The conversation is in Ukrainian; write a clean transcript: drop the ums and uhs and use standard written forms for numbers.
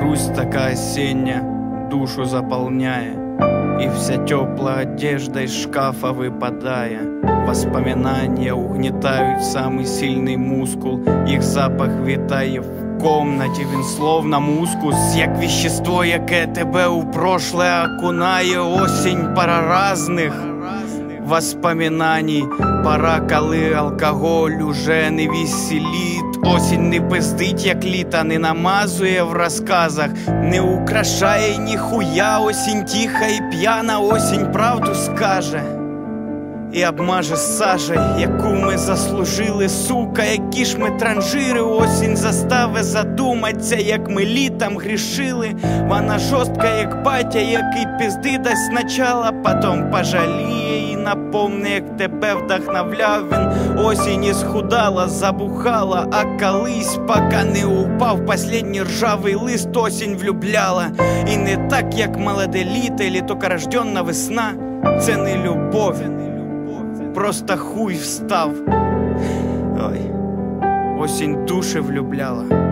Грусть такая осенняя душу заполняя, и вся теплая одежда из шкафа выпадая. Воспоминания угнетают самый сильный мускул, их запах витає в комнаті, він словно мускус, як вещество, яке тебе у прошлое окунає. Осінь, пора разних воспоминаний, пора, коли алкоголь уже не веселить. Осінь не пиздить, як літа, не намазує в розказах, не украшає ніхуя. Осінь тиха і п'яна, осінь правду скаже і обмаже сажей, яку ми заслужили, сука, які ж ми транжири. Осінь застави задуматься, як ми літом грішили. Вона жорстка, як батя, який пізди дасть спочатку, потом пожаліє і напомне, як тебе вдохновляв він. Осінь ісхудала, забухала, а колись, поки не упав последній ржавий лист, осінь влюбляла. І не так, як молоде літо, или тільки рожденна весна. Це не любов, просто хуй встав. Ой, осінь душі влюбляла.